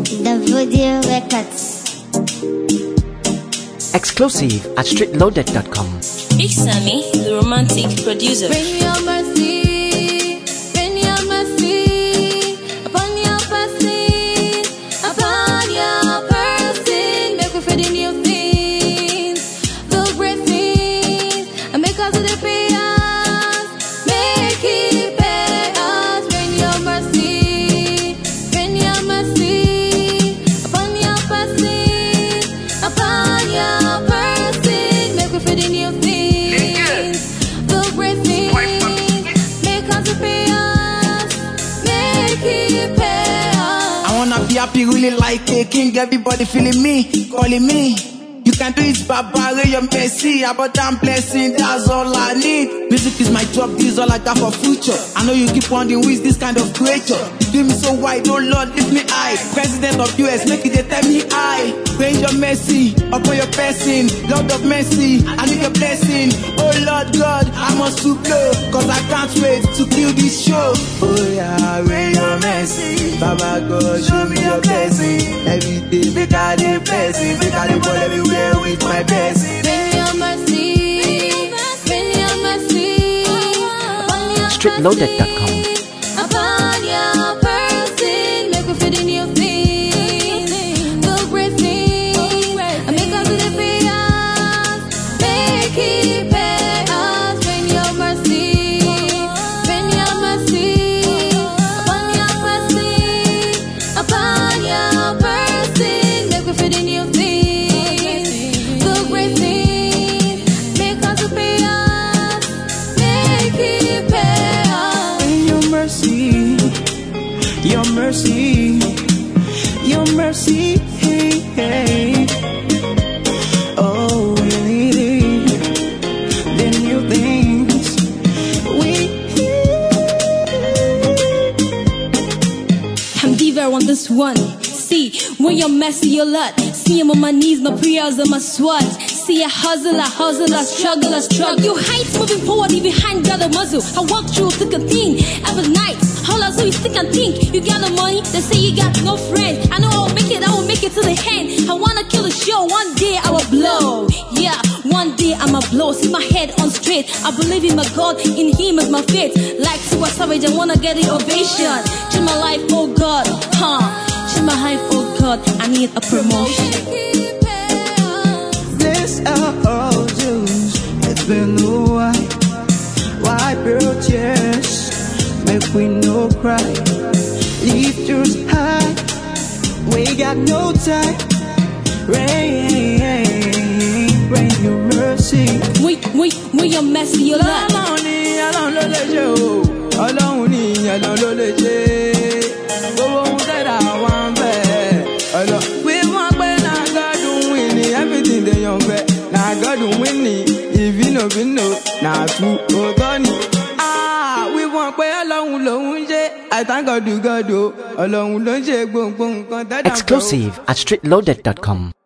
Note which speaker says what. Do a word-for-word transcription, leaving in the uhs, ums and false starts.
Speaker 1: The Video Records.
Speaker 2: Exclusive at street loaded dot com.
Speaker 3: Big Sammy, the romantic producer.
Speaker 4: Bring your mercy, bring your mercy upon your person, upon your person. Make we feel the new things, the great things, and make us the pay us, make it pay us. Bring your mercy, bring your mercy upon your person, upon your person. Make we feel the new things.
Speaker 5: Happy, really like a king, everybody feeling me, calling me. You can do it, Baba, your mercy, about damn blessing, that's all I need. Music is my job, this is all I got for future. I know you keep wondering who is this kind of creature. You give me so wide, oh Lord, lift me high. President of U S, make it, they tell me I. Bring your mercy upon your person, Lord of mercy, I need your blessing. Oh Lord God, I must to blow, cause I can't wait to kill this show. Oh yeah, bring your mercy, Baba God, show me your blessing. Every day, make I the blessing, make I the ball everywhere with my blessing.
Speaker 4: Bring your mercy, bring your mercy upon your
Speaker 2: street loaded dot com.
Speaker 4: upon your person. Make we feel the new things, the great things, and make us the pay us, make it pay us. Bring your mercy, bring your mercy upon your person, upon your person. Make we feel the new things, the great things, make us pay us, make it pay us.
Speaker 5: Bring your mercy, your mercy, your mercy, hey, hey. Oh, we need the new things. We
Speaker 4: I'm diva on this one. See, when you're messy, you're lot. See, I'm on my knees, my prayers are my swat. See, I hustle, I hustle, I struggle, I struggle. You hate moving forward, even behind got a muzzle. I walk through thick and thin every night. All I do is think and think. You got no money, they say you got no friends. I know I will make it, I will make it to the end. I wanna kill the show, one day I will blow. Yeah, one day I'ma blow. See my head on straight. I believe in my God, in Him is my faith. Like Super Savage, I wanna get the ovation. Change my life, oh God, huh? Change my life, oh God, I need a promotion.
Speaker 5: bless our Jews. It's been a while. Wipe your tears, make we no cry. Lift your high, we got no time. Rain, rain your mercy.
Speaker 4: We, we, we your messy, your lot.
Speaker 5: Ọlọ́run ni Ọlọ́run ló lè ṣe gbogbo ohun tẹ́lá wá ń fẹ́. Ọlọ́ wí wọ́n pé na God win ni everything dey yan fẹ́. Na God win ni if you no be no na true òótọ́ ni. Wí wọ́n pé Ọlọ́run lòun ṣe I thank God God o Ọlọ́run ló ń ṣe gbogbo nǹkan tẹ́lá fẹ́.
Speaker 2: Exclusive at street loaded dot com.